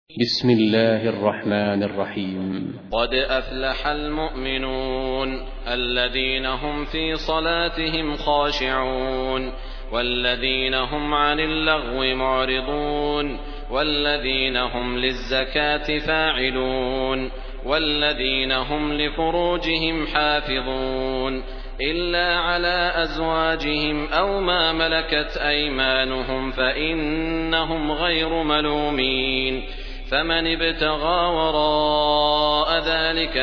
بسم الله الرحمن الرحيم. قد أفلح المؤمنون الذين هم في صلاتهم خاشعون والذين هم عن اللغو معرضون والذين هم للزكاة فاعلون والذين هم لفروجهم حافظون إلا على أزواجهم أو ما ملكت أيمانهم فإنهم غير ملومين فمن ابتغى وراء ذلك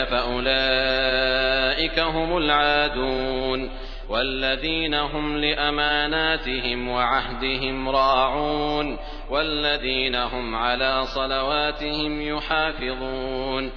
فأولئك هم العادون والذين هم لأماناتهم وعهدهم راعون والذين هم على صلواتهم يحافظون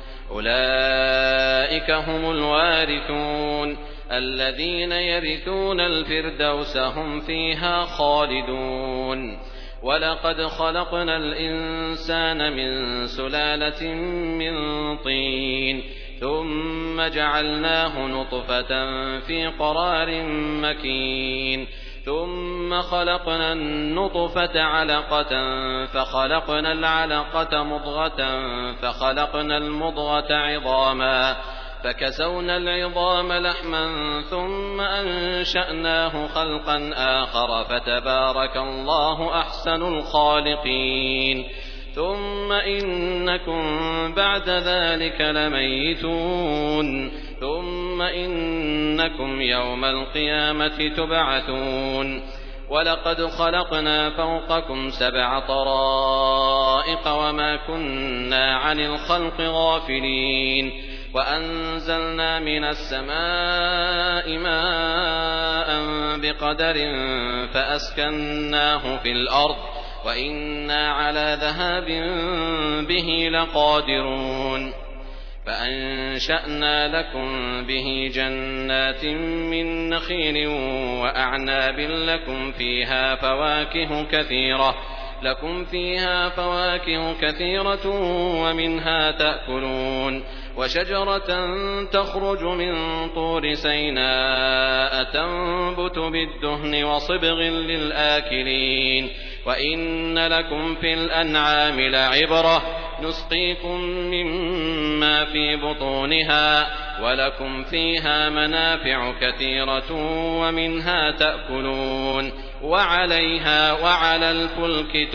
أولئك هم الوارثون الذين يرثون الفردوس هم فيها خالدون. ولقد خلقنا الإنسان من سلالة من طين ثم جعلناه نطفة في قرار مكين ثم خلقنا النطفة علقة فخلقنا العلقة مضغة فخلقنا المضغة عظاما فكسونا العظام لحما ثم أنشأناه خلقا آخر فتبارك الله أحسن الخالقين. ثم إنكم بعد ذلك لميتون ثم إنكم يوم القيامة تبعثون. ولقد خلقنا فوقكم 7 طرائق وما كنا عن الخلق غافلين وأنزلنا من السماء ماء بقدر فأسكناه في الأرض وإنا على ذهاب به لقادرون. فأنشأنا لكم به جنات من نخيل وأعناب لكم فيها فواكه كثيرة ومنها تأكلون وشجرة تخرج من طور سيناء تنبت بالدهن وصبغ للآكلين. وإن لكم في الأنعام لعبرة نسقيكم مما في بطونها ولكم فيها منافع كثيرة ومنها تأكلون وعليها وعلى الفلك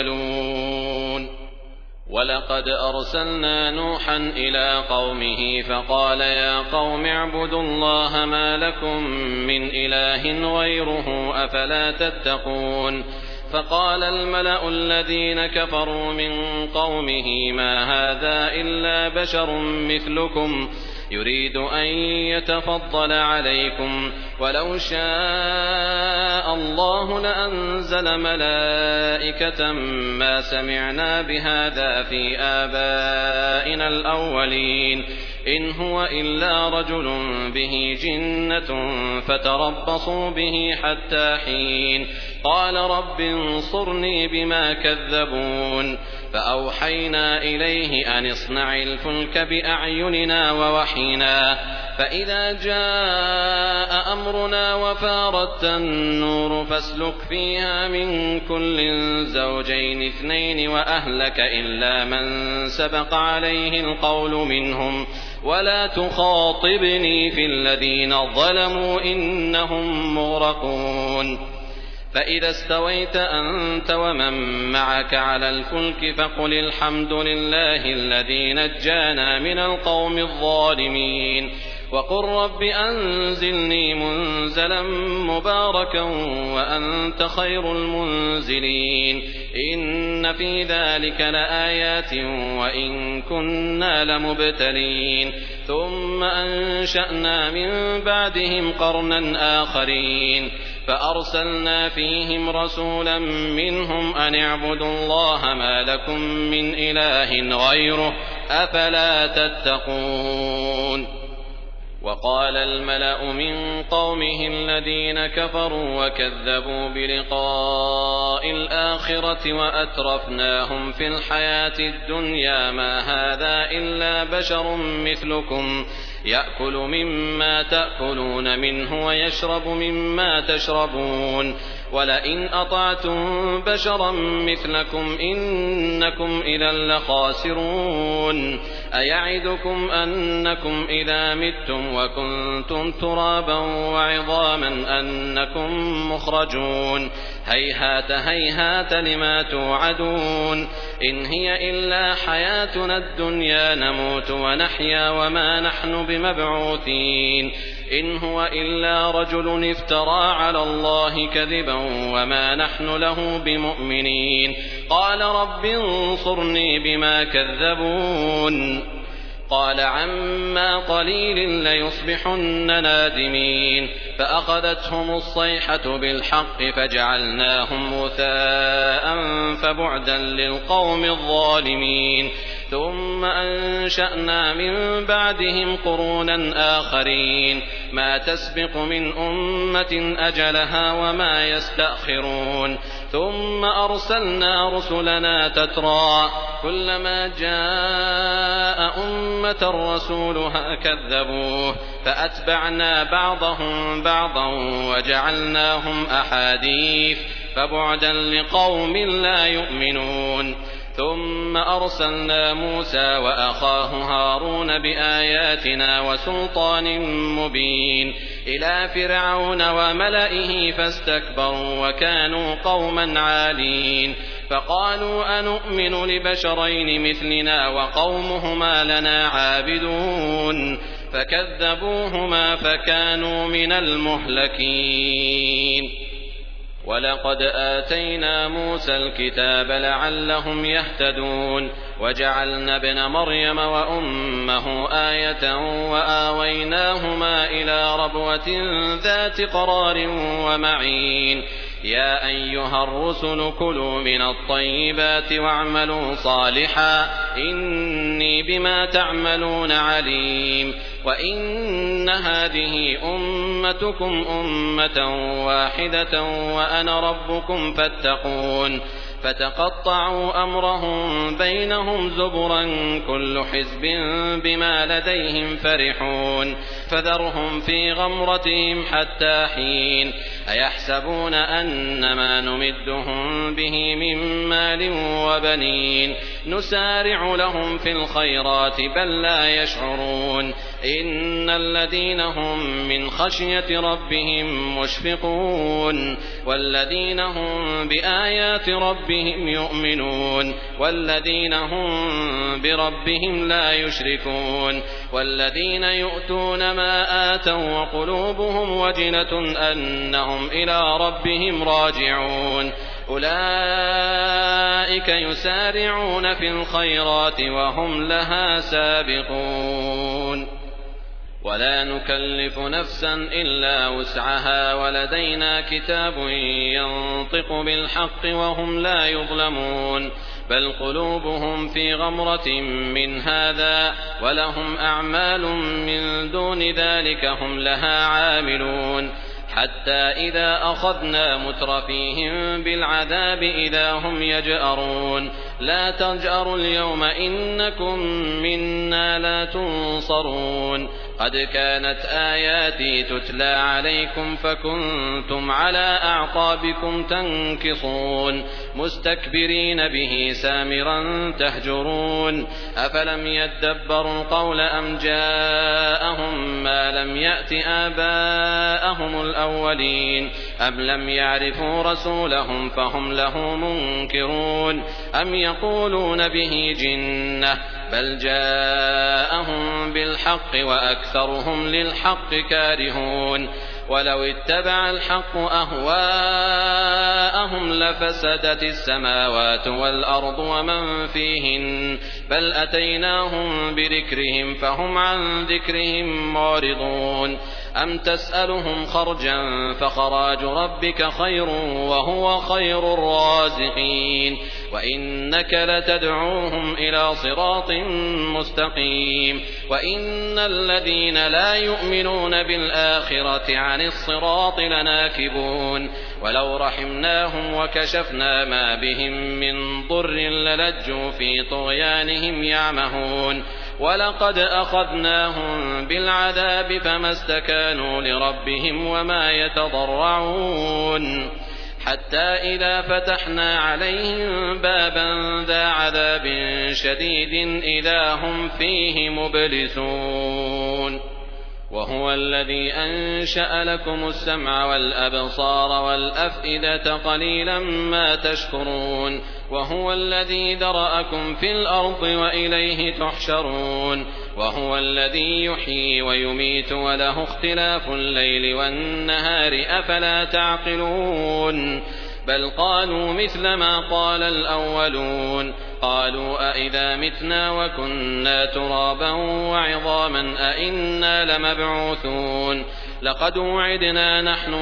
تحملون. ولقد أرسلنا نوحا إلى قومه فقال يا قوم اعبدوا الله ما لكم من إله غيره أفلا تتقون. فقال الملأ الذين كفروا من قومه ما هذا إلا بشر مثلكم يريد أن يتفضل عليكم ولو شاء الله لأنزل ملائكة ما سمعنا بهذا في آبائنا الأولين إن هو إلا رجل به جنة فتربصوا به حتى حين. قال رب انصرني بما كذبون. فأوحينا إليه أن اصنع الفلك بأعيننا ووحينا فإذا جاء أمرنا وفارت النور فاسلك فيها من كل زوجين 2 وأهلك إلا من سبق عليه القول منهم ولا تخاطبني في الذين ظلموا إنهم مغرقون. فإذا استويت أنت ومن معك على الفلك فقل الحمد لله الذي نجانا من القوم الظالمين وقل رب أنزلني منزلا مباركا وأنت خير المنزلين. إن في ذلك لآيات وإن كنا لمبتلين. ثم أنشأنا من بعدهم قرنا آخرين فأرسلنا فيهم رسولا منهم أن اعبدوا الله ما لكم من إله غيره أفلا تتقون. وقال الملأ من قومه الذين كفروا وكذبوا بلقاء الآخرة وأترفناهم في الحياة الدنيا ما هذا إلا بشر مثلكم يأكل مما تأكلون منه ويشرب مما تشربون ولئن أطعتم بشرا مثلكم إنكم إذا لخاسرون أيعدكم أنكم إذا متم وكنتم ترابا وعظاما أنكم مخرجون هيهات هيهات لما توعدون إن هي إلا حياتنا الدنيا نموت ونحيا وما نحن بمبعوثين إن هو إلا رجل افترى على الله كذبا وما نحن له بمؤمنين قال رب انصرني بما كذبون قال عما قليل ليصبحن نادمين فأخذتهم الصيحة بالحق فجعلناهم غثاء فبعدا للقوم الظالمين ثم أنشأنا من بعدهم قرونا آخرين ما تسبق من أمة أجلها وما يستأخرون ثم أرسلنا رسلنا تترى كلما جاء أمة رسولها كذبوه فأتبعنا بعضهم بعضا وجعلناهم أحاديث فبعدا لقوم لا يؤمنون ثم أرسلنا موسى وأخاه هارون بآياتنا وسلطان مبين إلى فرعون وملئه فاستكبروا وكانوا قوما عالين فقالوا أنؤمن لبشرين مثلنا وقومهما لنا عابدون فكذبوهما فكانوا من المهلكين ولقد آتينا موسى الكتاب لعلهم يهتدون وجعلنا ابن مريم وأمه آية وآويناهما إلى ربوة ذات قرار ومعين يا أيها الرسل كلوا من الطيبات واعملوا صالحا إني بما تعملون عليم وإن هذه أمتكم أمة واحدة وأنا ربكم فاتقون فتقطعوا أمرهم بينهم زبرا كل حزب بما لديهم فرحون فذرهم في غمرتهم حتى حين أيحسبون أنما نمدهم به من مال وبنين نسارع لهم في الخيرات بل لا يشعرون إن الذين هم من خشية ربهم مشفقون والذين هم بآيات ربهم يؤمنون والذين هم بربهم لا يشركون والذين يؤتون ما آتوا وقلوبهم وجلة أنهم إلى ربهم راجعون أولئك يسارعون في الخيرات وهم لها سابقون ولا نكلف نفسا إلا وسعها ولدينا كتاب ينطق بالحق وهم لا يظلمون بل قلوبهم في غمرة من هذا ولهم أعمال من دون ذلك هم لها عاملون حتى إذا أخذنا مترفيهم بالعذاب إذا هم يجأرون لا تجأروا اليوم إنكم منا لا تنصرون قد كانت آياتي تتلى عليكم فكنتم على أعقابكم تنكصون مستكبرين به سامرا تهجرون أفلم يدبروا القول أم جاءهم ما لم يأت آباءهم الأولين أم لم يعرفوا رسولهم فهم له منكرون أم يقولون به جنة بل جاءهم بالحق وأكثرهم للحق كارهون ولو اتبع الحق أهواءهم لفسدت السماوات والأرض ومن فيهن بل أتيناهم بذكرهم فهم عن ذكرهم معرضون أم تسألهم خرجا فخراج ربك خير وهو خير الرازقين وإنك لتدعوهم إلى صراط مستقيم وإن الذين لا يؤمنون بالآخرة عن الصراط لناكبون ولو رحمناهم وكشفنا ما بهم من ضر للجوا في طغيانهم يعمهون ولقد أخذناهم بالعذاب فما استكانوا لربهم وما يتضرعون حتى إذا فتحنا عليهم بابا ذا عذاب شديد إذا هم فيه مبلسون وهو الذي أنشأ لكم السمع والأبصار والأفئدة قليلا ما تشكرون وهو الذي ذرأكم في الأرض وإليه تحشرون وهو الذي يحيي ويميت وله اختلاف الليل والنهار أفلا تعقلون بل قالوا مثل ما قال الأولون قالوا أئذا متنا وكنا ترابا وعظاما أئنا لمبعوثون لقد وعدنا نحن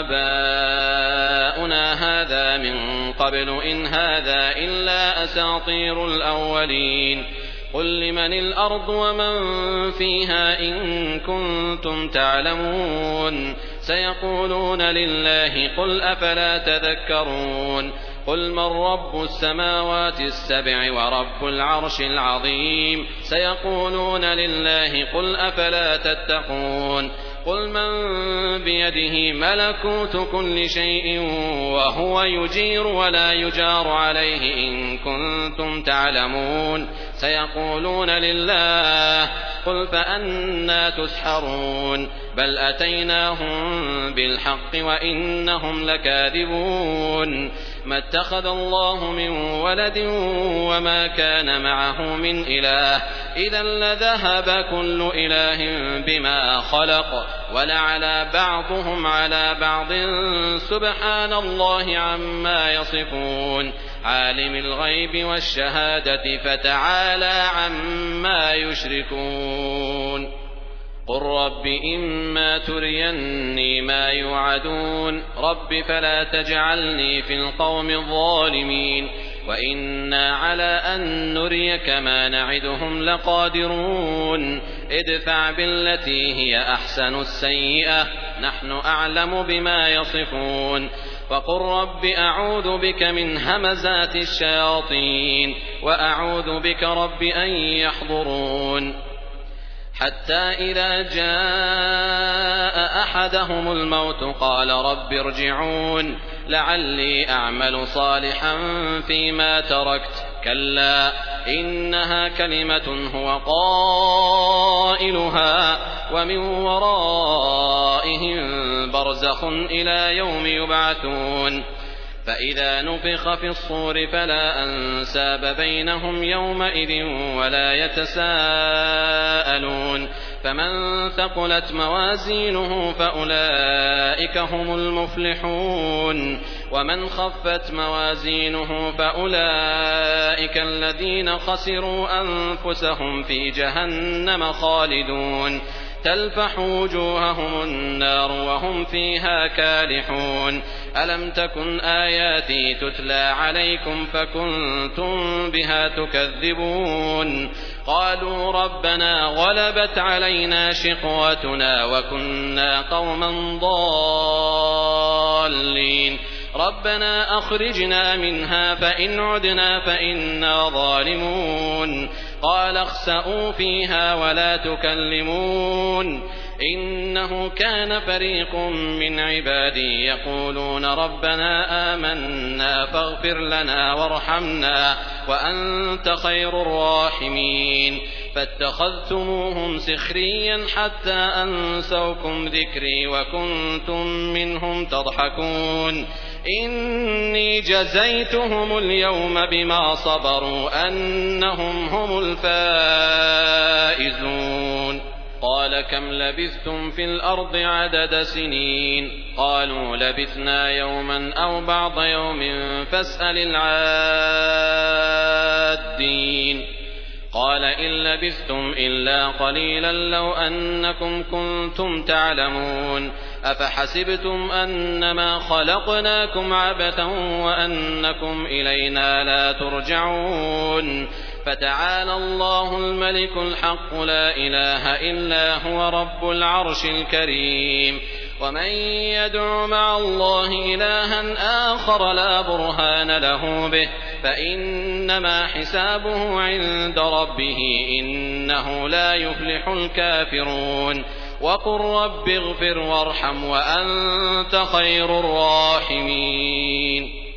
وآباؤنا هذا من قبل إن هذا إلا أساطير الأولين قل لمن الأرض ومن فيها إن كنتم تعلمون سيقولون لله قل أفلا تذكرون قل من رب السماوات السبع ورب العرش العظيم سيقولون لله قل أفلا تتقون قل من بيده ملكوت كل شيء وهو يجير ولا يجار عليه إن كنتم تعلمون سيقولون لله قل فأنى تسحرون بل أتيناهم بالحق وإنهم لكاذبون ما اتخذ الله من ولد وما كان معه من إله إذا لذهب كل إله بما خلق ولعلى بعضهم على بعض سبحان الله عما يصفون عالم الغيب والشهادة فتعالى عما يشركون قل رب إما تريني ما يوعدون رب فلا تجعلني في القوم الظالمين وإنا على أن نريك ما نعدهم لقادرون ادفع بالتي هي أحسن السيئة نحن أعلم بما يصفون وقل رب أعوذ بك من همزات الشياطين وأعوذ بك رب أن يحضرون حتى إذا جاء أحدهم الموت قال رب ارجعون لعلي أعمل صالحا فيما تركت كلا إنها كلمة هو قائلها ومن ورائهم برزخ إلى يوم يبعثون فإذا نفخ في الصور فلا أنساب بينهم يومئذ ولا يتساءلون فمن ثقلت موازينه فأولئك هم المفلحون ومن خفت موازينه فأولئك الذين خسروا أنفسهم في جهنم خالدون تلفح وجوههم النار وهم فيها كالحون ألم تكن آياتي تتلى عليكم فكنتم بها تكذبون قالوا ربنا غلبت علينا شقوتنا وكنا قوما ضالين ربنا أخرجنا منها فإن عدنا فإنا ظالمون قال اخسئوا فيها ولا تكلمون إنه كان فريق من عبادي يقولون ربنا آمنا فاغفر لنا وارحمنا وأنت خير الراحمين فاتخذتموهم سخريا حتى أنسوكم ذكري وكنتم منهم تضحكون إني جزيتهم اليوم بما صبروا أنهم هم الفائزون قال كم لبثتم في الأرض عدد سنين قالوا لبثنا يوما أو بعض يوم فاسأل العادين قال إن لبثتم إلا قليلا لو أنكم كنتم تعلمون أفحسبتم أنما خلقناكم عبثا وأنكم إلينا لا ترجعون فتعالى الله الملك الحق لا إله إلا هو رب العرش الكريم ومن يدع مع الله إلها آخر لا برهان له به فإنما حسابه عند ربه إنه لا يفلح الكافرون وقل رب اغفر وارحم وأنت خير الراحمين.